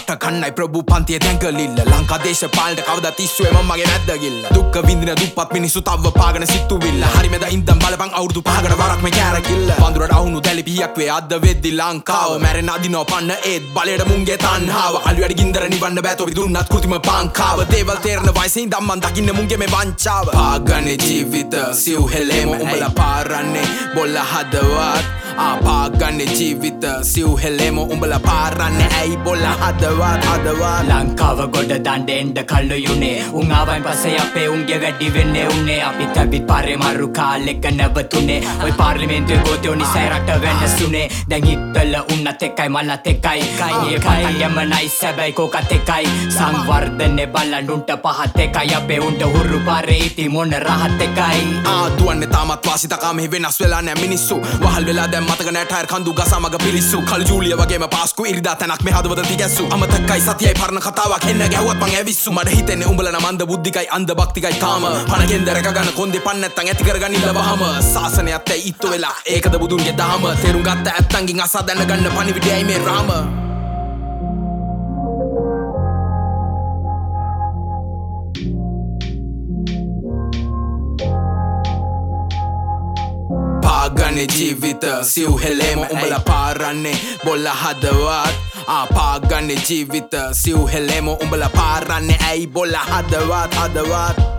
රට කන්නයි ප්‍රභූ පන්තිය දැඟලිල්ල ලංකා දේශපාලනට කවදා තිස්සුවේ මමගේ නැද්දගිල්ල දුක්ඛ විඳින දුප්පත් මිනිස්සු තව පාගන සිතුවිල්ල හරිමෙද ඉඳන් බලපන් අවුරුදු 5කට වරක් මේ කෑරකිල්ල වඳුරට අහුණු දැලි පිහියක් වේ අද වෙද්දි ලංකාව මැරෙන අදිනව පන්න ඒත් බලයට මුන්ගේ තණ්හාව අලුයට ගින්දර නිවන්න බෑ තොපි දුන්නත් කෘතිම පංකාව දේවල් තේරෙන වයසේ ඉඳන් මන් දකින්න මුන්ගේ මේ වංචාව පාගන්නේ ජීවිත සිව් හෙලේම උඹලා පාරන්නේ බොල්ල හදවත් පාගන්නේ ජීවිත සිව් හෙලේම උඹලා පාරන්නේ ඇයි බොල්ල හදවත් ලංකාව ගොඩ දණ්ඩ එන්ඩ කල්ලු යුනේ උන් ආවයින් පස්සේ අපේ උන්ගේ වැඩි වෙන්නේ උන්නේ අපිත් ඇවිත් පාරේ මරු කාලෙක නැවතුනේ ඔය පාර්ලිමේන්තුවේ ගෝතයෝ නිසා රට වෙනසුනේ දැන් හිටවල උන්නත් එකයි මලත් එකයි ඒ පටන්ගම නයි සැබැයි කෝකත් එකයි සංවර්ධනේ බලන් උන්ට පහත් එකයි අපේ උන්ට හුරු පාරේ ඉති මොන රහත් එකයි දුවන්නේ තාමත් වාසිතකා මෙහි වෙනස් වෙලා නෑ මිනිස්සු වහල් වෙලා දැන් මතක නෑ ටයර් කඳු ගසා මග පිලිස්සු කල් ජූලිය වගේම පාස්කු ඉරිදා තැනක් මේ හදවත තිගැස්සු අමතකයි සතියයි පරණ කතාවක් එන්න ගැහුවත් මං ඇවිස්සු මට හිතෙන්නේ උඹලා නම් අන්ධ බුද්ධිකයි අන්ධ භක්තිකයි තාම පණගෙන් දැරක ගන්න කොන්දේ පන් නැත්තම් ඇති කරගනින්න වහම සාසනයත් ඇයි ඉත්තු වෙලා ඒකද බුදුන්ගේ දහම තේරුම් ගත්ත ඇත්තන්ගෙන් අසා දැනගන්න පණිවිඩයයි මේ රාම පාගන්නේ ජීවිත සිව් හෙලේම උඹලා පාරන්නේ බොල්ල හදවත් පාගන්නේ ජීවිත සිව් හෙලේම උඹලා පාරන්නේ ඇයි බොල්ල හදවත්